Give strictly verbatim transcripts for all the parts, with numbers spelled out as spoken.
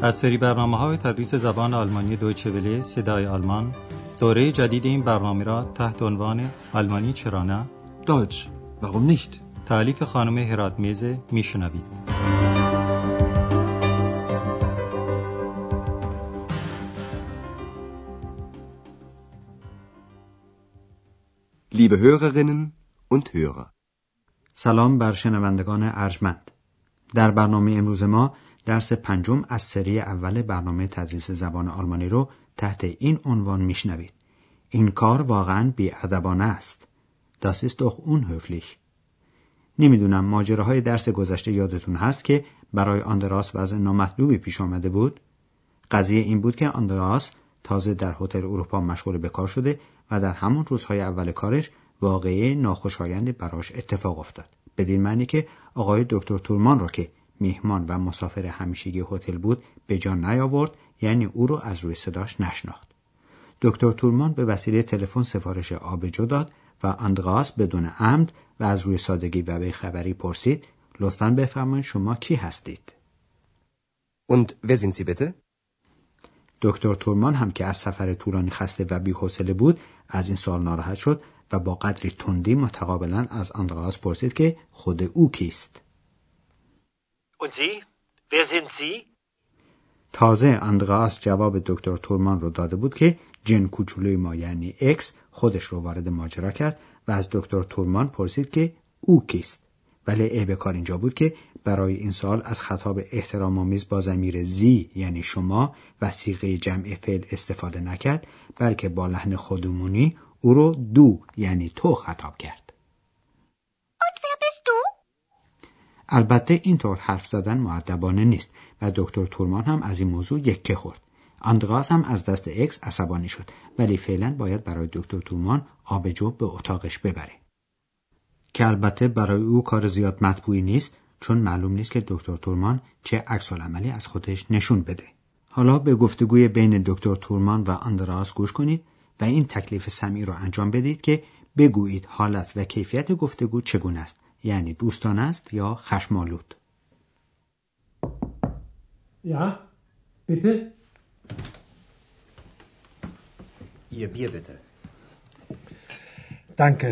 از سری برنامه‌های تدریس زبان آلمانی دویچه وله صدای آلمان، دوره جدید این برنامه را تحت عنوان آلمانی چرا نه؟ Deutsch, warum nicht? تألیف خانم هراتمیز میشنوید. Liebe Hörerinnen und Hörer. سلام بر شنوندگان ارجمند. در برنامه امروز ما درس پنجم از سری اول برنامه تدریس زبان آلمانی رو تحت این عنوان میشنوید. این کار واقعاً بی‌ادبانه است. Das ist doch unhöflich. نمیدونم ماجراهای درس گذشته یادتون هست که برای آندراس وضع نامطلوبی پیش آمده بود؟ قضیه این بود که آندراس تازه در هتل اروپا مشغول به کار شده و در همون روزهای اول کارش واقعه ناخوشایند براش اتفاق افتاد. بدین معنی که آقای دکتر تورمان رو که میهمان و مسافر همیشگی هتل بود به جا نیاورد، یعنی او رو از روی صداش نشناخت. دکتر تورمان به وسیله تلفن سفارش آبجو داد و آندراس بدون عمد و از روی سادگی و بی‌خبری پرسید: لطفاً بفرمایید شما کی هستید؟ Und wer sind Sie bitte? دکتر تورمان هم که از سفر طولانی خسته و بی‌حوصله بود از این سوال ناراحت شد و با قدری تندی متقابلا از آندراس پرسید که خود او کیست. Und Sie? Wer sind Sie? تازه آندراس جواب دکتر تورمان رو داده بود که جن کوچولوی ما یعنی اکس خودش رو وارد ماجرا کرد و از دکتر تورمان پرسید که او کیست. ولی عیب کار اینجا بود که برای این سوال از خطاب احترام‌آمیز با ضمیر زی یعنی شما و صیغه جمع فعل استفاده نکرد، بلکه با لحن خودمونی او رو دو یعنی تو خطاب کرد. Und wer bist du؟ البته اینطور حرف زدن مؤدبانه نیست و دکتر تورمان هم از این موضوع یکه خورد. آندراس هم از دست اکس عصبانی شد، ولی فعلا باید برای دکتر تورمان آبجو به اتاقش ببره. که البته برای او کار زیاد مطبوعی نیست، چون معلوم نیست که دکتر تورمان چه عکس‌العملی از خودش نشون بده. حالا به گفتگوی بین دکتر تورمان و آندراس گوش کنید و این تکلیف سمعی رو انجام بدید که بگویید حالت و کیفیت گفتگو چگونه است، یعنی دوستانه است یا خشم‌آلود. Ja, bitte? Ihr Bier bitte. Danke.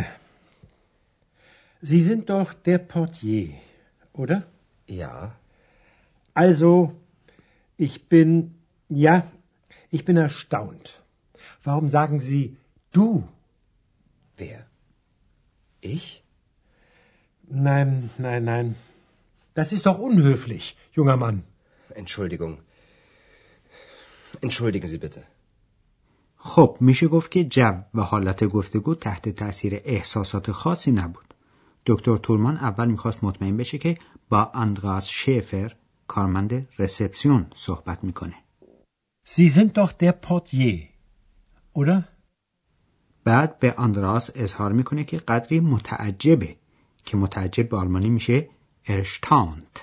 Sie sind doch der Portier, oder? Ja. Also, ich bin, ja, ich bin erstaunt. Warum sagen Sie du? Wer? Ich? Nein, nein, nein. Das ist doch unhöflich, junger Mann. Entschuldigung. Entschuldigen Sie bitte. خب میشه گفت که جو و حالت گفتگو تحت تأثیر احساسات خاصی نبود. دکتر تورمان اول میخواست مطمئن بشه که با آندراس شیفر کارمند رسپسیون صحبت میکنه. Sie sind doch der Portier, oder? بعد به آندراس اظهار میکنه که قدری متعجبه که متعجب به آلمانی میشه erstaunt.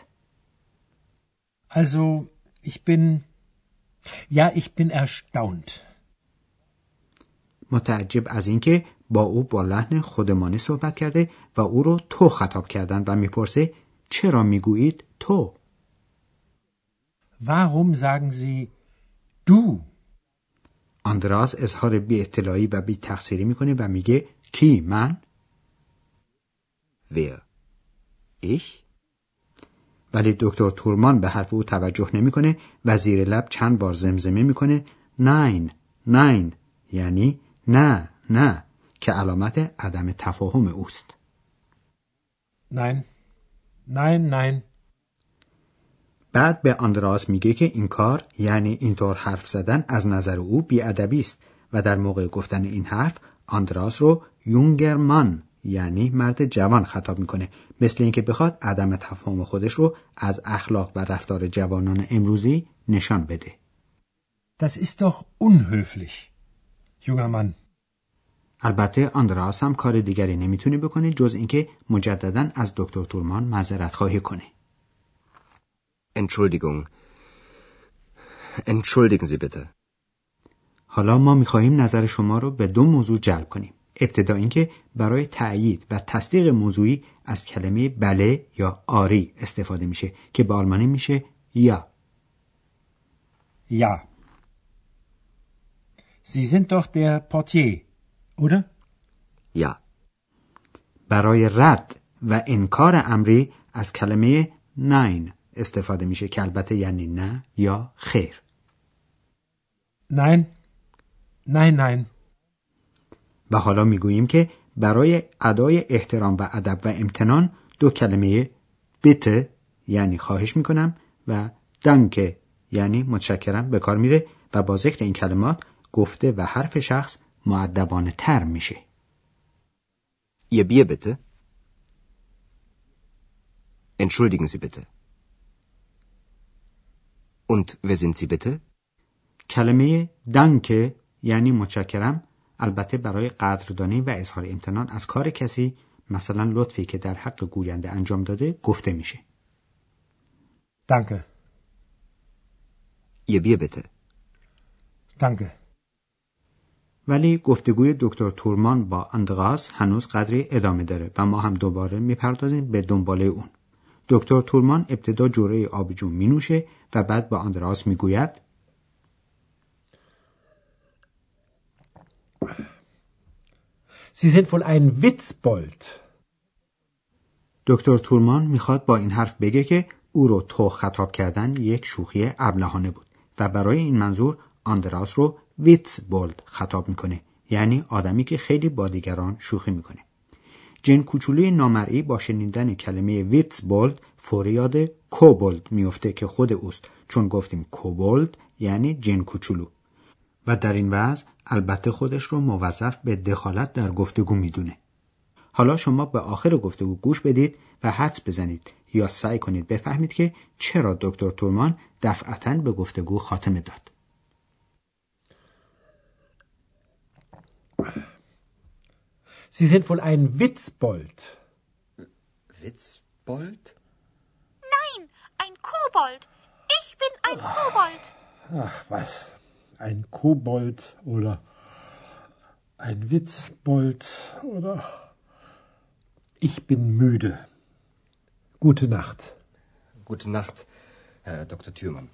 Also, ich bin, ja, ich bin erstaunt. متعجب از اینکه با او با لحن خودمانی صحبت کرده و او رو تو خطاب کردن و میپرسه چرا میگویید تو؟ Warum sagen Sie du? آندراس اظهار بی اطلاعی و بی تقصیری میکنه و میگه کی؟ من؟ Wer? Ich? ولی دکتر تورمان به حرف او توجه نمیکنه و زیر لب چند بار زمزمه میکنه ناین ناین، یعنی نه نه، که علامت عدم تفاهم اوست. Nein, nein, nein. بعد به آندراس میگه که این کار یعنی اینطور حرف زدن از نظر او بی‌ادبی است و در موقع گفتن این حرف آندراس رو یونگر مان یعنی مرد جوان خطاب میکنه، مثل اینکه بخواد عدم تفاهم خودش رو از اخلاق و رفتار جوانان امروزی نشان بده. Das ist doch unhöflich, junger Mann. البته آندراس هم کار دیگری نمیتونه بکنه جز اینکه مجدداً از دکتر تورمان معذرت خواهی کنه. Entschuldigung. Entschuldigen Sie bitte. حالا ما میخواهیم نظر شما رو به دو موضوع جلب کنیم. ابتدا اینکه برای تأیید و تصدیق موضوعی از کلمه بله یا آری استفاده میشه که به آلمانی میشه یا. Ja. Sie sind doch der Portier, oder? Ja. برای رد و انکار امری از کلمه nein استفاده میشه که البته یعنی نه یا خیر. Nein. Nein, nein. و حالا میگوییم که برای ادای احترام و ادب و امتنان دو کلمه bitte یعنی خواهش میکنم و danke یعنی متشکرم به کار میره و با ذکر این کلمات گفته و حرف شخص مؤدبانه تر میشه. Ihr Bier bitte. Entschuldigen Sie bitte. Und wer sind Sie bitte? کلمه danke یعنی متشکرم البته برای قدردانی و اظهار امتنان از کار کسی، مثلا لطفی که در حق گوینده انجام داده، گفته میشه. Danke. Ihr Bier bitte. Danke. ولی گفتگوی دکتر تورمان با اندراس هنوز قدری ادامه داره و ما هم دوباره میپردازیم به دنباله اون. دکتر تورمان ابتدا جرعه آبجو می نوشه و بعد با اندراس میگوید Sie sind wohl ein Witzbold. دکتر تورمان میخواد با این حرف بگه که او رو تو خطاب کردن یک شوخی ابلهانه بود و برای این منظور آندراس رو ویتسبولد خطاب میکنه، یعنی آدمی که خیلی با دیگران شوخی میکنه. جن کوچولوی نامرئی با شنیدن کلمه ویتسبولد فوری یاد کوبولد میفته که خود اوست، چون گفتیم کوبولد یعنی جن کوچولو و در این وضع البته خودش رو موظف به دخالت در گفتگو میدونه. حالا شما به آخر گفتگو گوش بدید و حدس بزنید یا سعی کنید بفهمید که چرا دکتر تورمان دفعتاً به گفتگو خاتمه داد. Sie sind wohl ein Witzbold. Witzbold? Nein, ein Kobold. Ich bin ein Kobold. Ach, was? Ein Kobold oder ein Witzbold oder... Ich bin müde. Gute Nacht. Gute Nacht, Herr Doktor Thürmann.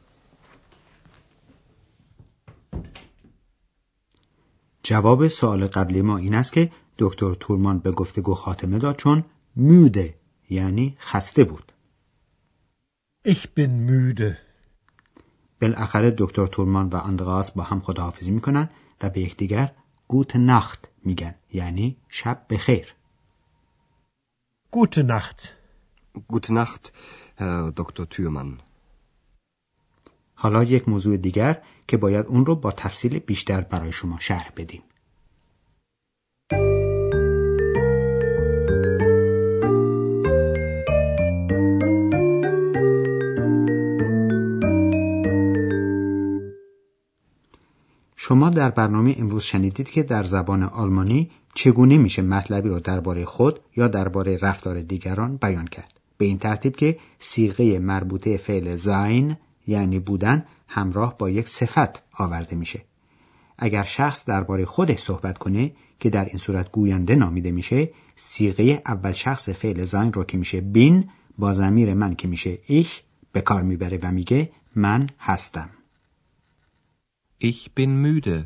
جواب سوال قبلی ما این است که دکتر تورمان به گفتگو خاتمه داد چون müde یعنی خسته بود. Ich bin müde. بالاخره دکتر تورمان و اندراس با هم خداحافظی میکنن و به یکدیگر گوت ناخت میگن، یعنی شب بخیر. Gute Nacht. Gute Nacht, Herr Doktor Thürmann. حالا یک موضوع دیگر که باید اون رو با تفصیل بیشتر برای شما شرح بدیم. شما در برنامه امروز شنیدید که در زبان آلمانی چگونه میشه مطلبی رو درباره خود یا درباره رفتار دیگران بیان کرد. به این ترتیب که صیغه مربوطه فعل sein یعنی بودن همراه با یک صفت آورده میشه. اگر شخص درباره خودش صحبت کنه که در این صورت گوینده نامیده میشه، صیغه اول شخص فعل sein رو که میشه bin با ضمیر من که میشه ich به کار میبره و میگه من هستم. Ich bin müde.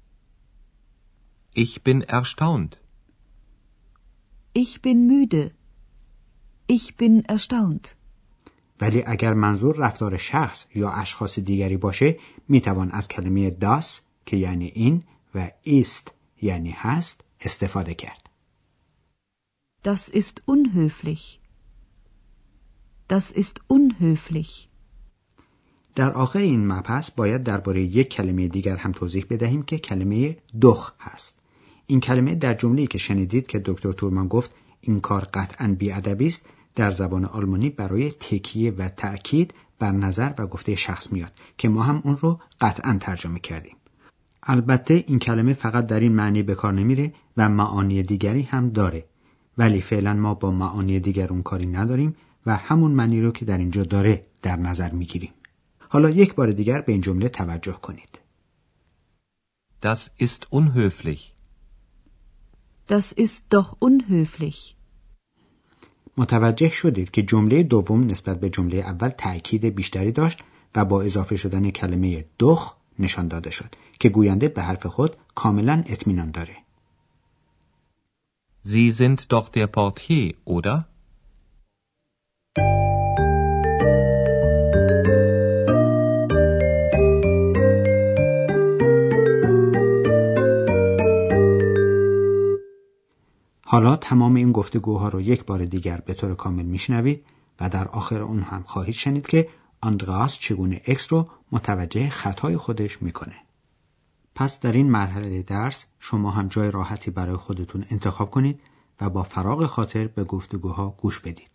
Ich bin erstaunt. Ich bin müde. Ich bin erstaunt. ولی اگر منظور رفتار شخص یا اشخاص دیگری باشه، میتوان از کلمه das که یعنی این و ist یعنی هست استفاده کرد. Das ist unhöflich. Das ist unhöflich. در آخر این مبحث باید درباره یک کلمه دیگر هم توضیح بدهیم که کلمه doch هست. این کلمه در جمله‌ای که شنیدید که دکتر تورمان گفت این کار قطعاً بی‌ادبی است، در زبان آلمانی برای تکیه و تأکید بر نظر و گفته شخص میاد که ما هم اون رو قطعاً ترجمه کردیم. البته این کلمه فقط در این معنی به کار نمیره و معانی دیگری هم داره، ولی فعلا ما با معانی دیگر اون کاری نداریم و همون معنی رو که در اینجا داره در نظر میگیریم. حالا یک بار دیگر به این جمله توجه کنید. Das ist unhöflich. Das ist doch unhöflich. متوجه شدید که جمله دوم نسبت به جمله اول تأکید بیشتری داشت و با اضافه شدن کلمه دخ نشان داده شد که گوینده به حرف خود کاملا اطمینان داره. Sie sind doch der Portier, oder? حالا تمام این گفتگوها رو یک بار دیگر به طور کامل میشنوید و در آخر اون هم خواهید شنید که آندراس چگونه اکس رو متوجه خطای خودش میکنه. پس در این مرحله درس شما هم جای راحتی برای خودتون انتخاب کنید و با فراغ خاطر به گفتگوها گوش بدید.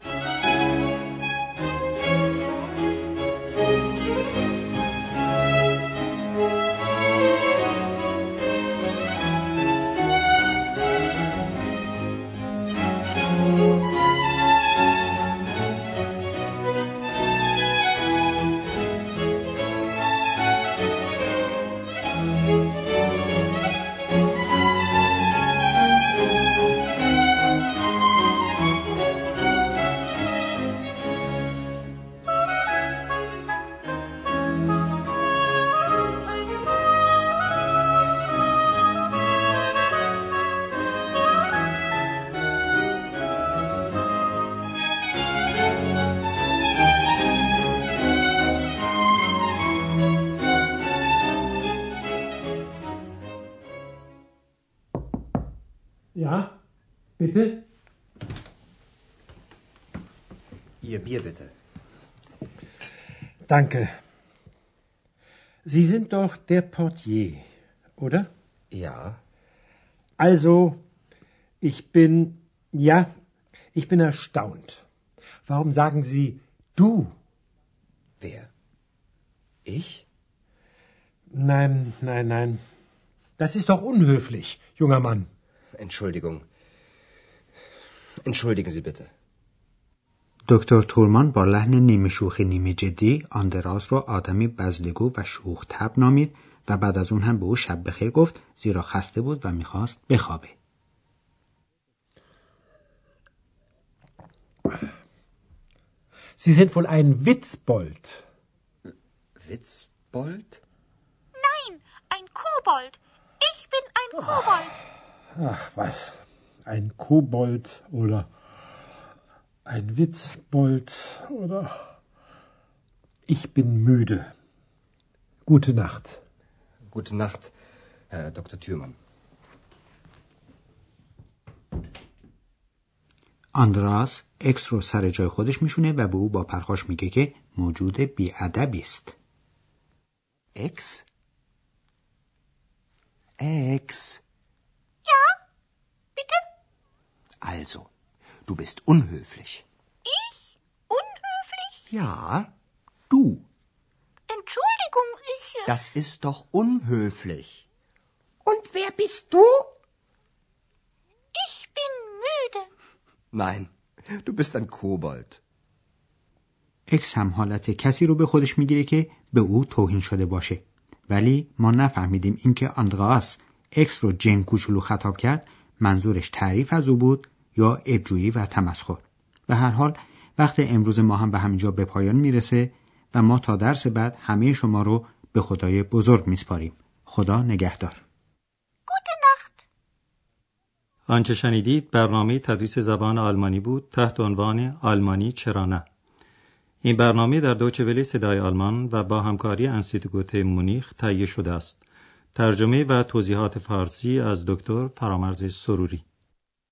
Ja, bitte? Ihr Bier bitte. Danke. Sie sind doch der Portier, oder? Ja. Also, ich bin, ja, ich bin erstaunt. Warum sagen Sie du? Wer? Ich? Nein, nein, nein. Das ist doch unhöflich, junger Mann. Entschuldigung. Entschuldigen Sie bitte. دکتر تورمان با لحن نیمه شوخی نیمه جدی آندراس رو آدمی بزلگو و شوخ طبع نامید و بعد از اون هم به او شب بخیر گفت زیرا خسته بود و میخواست بخوابه. Sie sind wohl ein Witzbold. Witzbold? Nein, ein Kobold. Ich bin ein Kobold. Ach, was? Ein Kobold oder ein Witzbold oder... Ich bin müde. Gute Nacht. Gute Nacht, Herr Doktor Thürmann. آندراس اکس رو سر جای خودش میشونه و به او با پرخاش میگه که موجود بی‌ادبی است. Ex? Ex? Ja, bitte? Also, du bist unhöflich. Ich? Unhöflich? Ja, du. Entschuldigung, ich... Das ist doch unhöflich. Und wer bist du? Ich bin müde. Nein, du bist ein Kobold. اکس هم حالت کسی رو به خودش میگیره که به او توهین شده باشه. ولی ما نفهمیدیم اینکه آندراس اکس رو جن کوچولو خطاب کرد منظورش تعریف از او بود یا عیب‌جویی و تمسخر. به هر حال وقت امروز ما هم به همینجا به پایان میرسه و ما تا درس بعد همه شما رو به خدای بزرگ میسپاریم. خدا نگهدار. آنچه شنیدید برنامه تدریس زبان آلمانی بود تحت عنوان آلمانی چرا نه. این برنامه در دویچه وله صدای آلمان و با همکاری انستیتوت مونیخ تهیه شده است. ترجمه و توضیحات فارسی از دکتر فرامرز سروری.